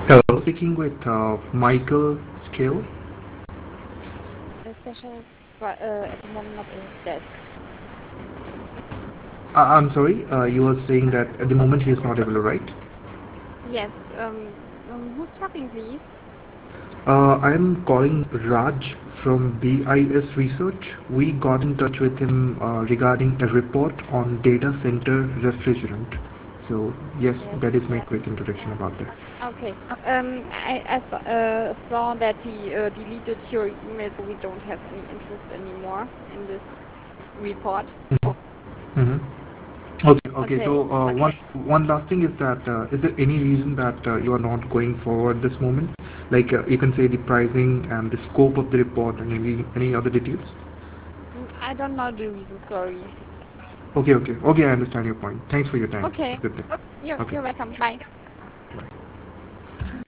Hello, speaking with Michael Scale. The specialist at the moment not in his desk. I'm sorry, you were saying that at the moment he is not available, right? Yes, who's talking, please? I am calling Raj from BIS Research. We got in touch with him regarding a report on data center refrigerant. So, yes, that Yes. is my quick introduction about that. Okay. I saw that he deleted your email, so we don't have any interest anymore in this report. Mhm. Okay, okay. So, Okay. one last thing is that is there any reason that you are not going forward this moment? Like you can say the pricing and the scope of the report and any other details. I don't know the reason, sorry. Okay, okay, okay. I understand your point. Thanks for your time. Have Okay. a good day. You're Okay. welcome. Bye.